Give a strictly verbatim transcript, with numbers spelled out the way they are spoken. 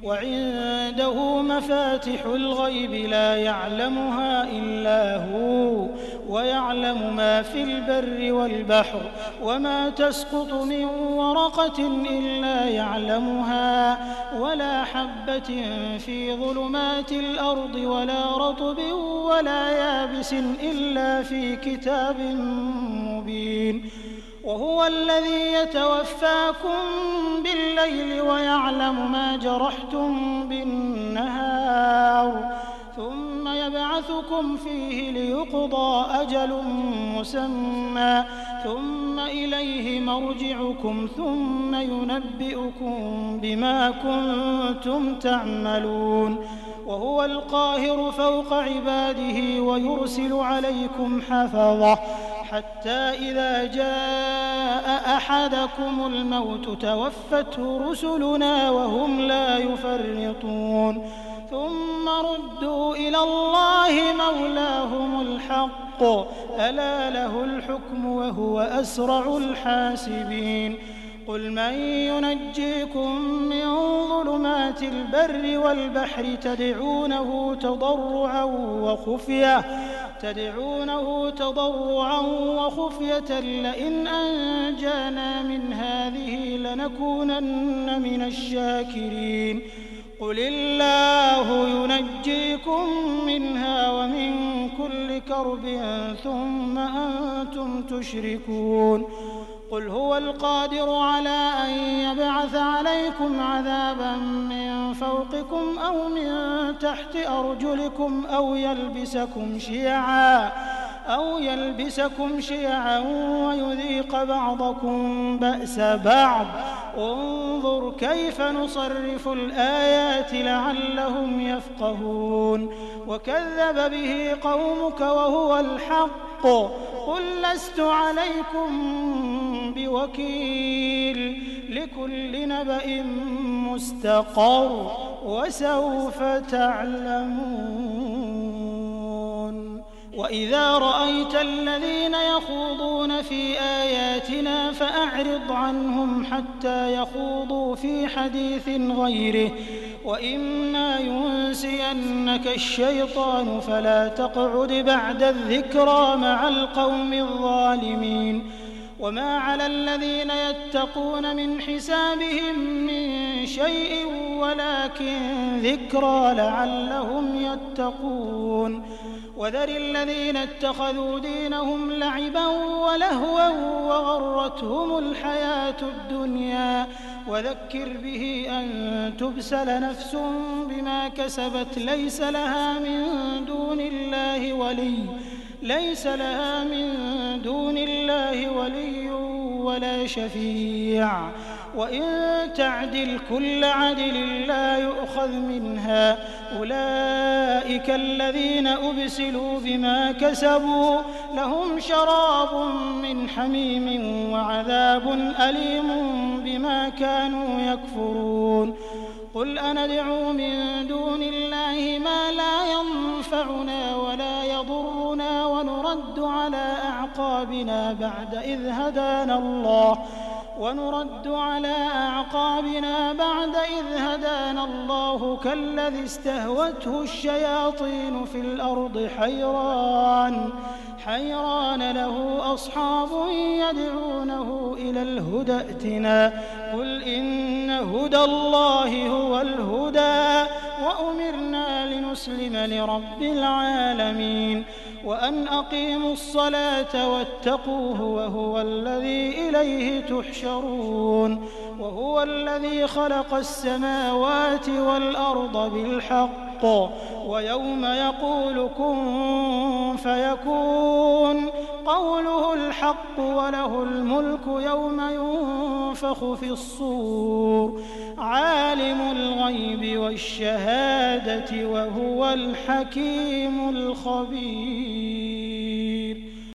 وعنده مفاتح الغيب لا يعلمها إلا هو ويعلم ما في البر والبحر وما تسقط من ورقة إلا يعلمها ولا حبة في ظلمات الأرض ولا رطب ولا يابس إلا في كتاب مبين. وهو الذي يتوفاكم بالليل ويعلم ما جرحتم بالنهار ثم يبعثكم فيه ليقضى أجل مسمى ثم إليه مرجعكم ثم ينبئكم بما كنتم تعملون. وهو القاهر فوق عباده ويرسل عليكم حفظة حتى إذا جاء أحدكم الموت توفته رسلنا وهم لا يفرطون ثم ردوا إلى الله مولاهم الحق ألا له الحكم وهو أسرع الحاسبين. قل من ينجيكم من ظلمات البر والبحر تدعونه تضرعا وخفية تدعونه تضرعا وخفية لئن أنجانا من هذه لنكونن من الشاكرين. قل الله ينجيكم منها ومن كل كرب ثم أنتم تشركون. قل هو القادر على أن يبعث عليكم عذابا من فوقكم أو من تحت أرجلكم أو يلبسكم شيعا أو يلبسكم شيعا ويذيق بعضكم بأس بعض انظر كيف نصرف الآيات لعلهم يفقهون. وكذب به قومك وهو الحق قل لست عليكم بوكيل لكل نبأ مستقر وسوف تعلمون. وإذا رأيت الذين يخوضون في آياتنا فأعرض عنهم حتى يخوضوا في حديث غيره وإما ينسينك الشيطان فلا تقعد بعد الذكرى مع القوم الظالمين. وما على الذين يتقون من حسابهم من شيء ولكن ذكرى لعلهم يتقون. وذر الذين اتخذوا دينهم لعبا ولهوا وغرتهم الحياة الدنيا وذكر به أن تبسل نفس بما كسبت ليس لها من دون الله ولي ليس لها من دون الله ولي ولا شفيع وإن تعدل كل عدل لا يؤخذ منها أولئك الذين أبسلوا بما كسبوا لهم شراب من حميم وعذاب أليم بما كانوا يكفرون. قل أندعو من دون الله ما لا ينفعنا ولا يضرنا ونرد على أعقابنا بعد إذ هدانا الله ونرد على أعقابنا بعد إذ هدانا الله كالذي استهوته الشياطين في الأرض حيران حيران له أصحاب يدعونه إلى الهدى ائتنا قل إن هدى الله هو الهدى وأمرنا لنسلم لرب العالمين وأن أقيموا الصلاة واتقوه وهو الذي إليه تحشرون. وهو الذي خلق السماوات والأرض بالحق ويوم يقول كن فيكون قوله الحق وله الملك يوم ينفخ في الصور عالم الغيب والشهادة وهو الحكيم الخبير.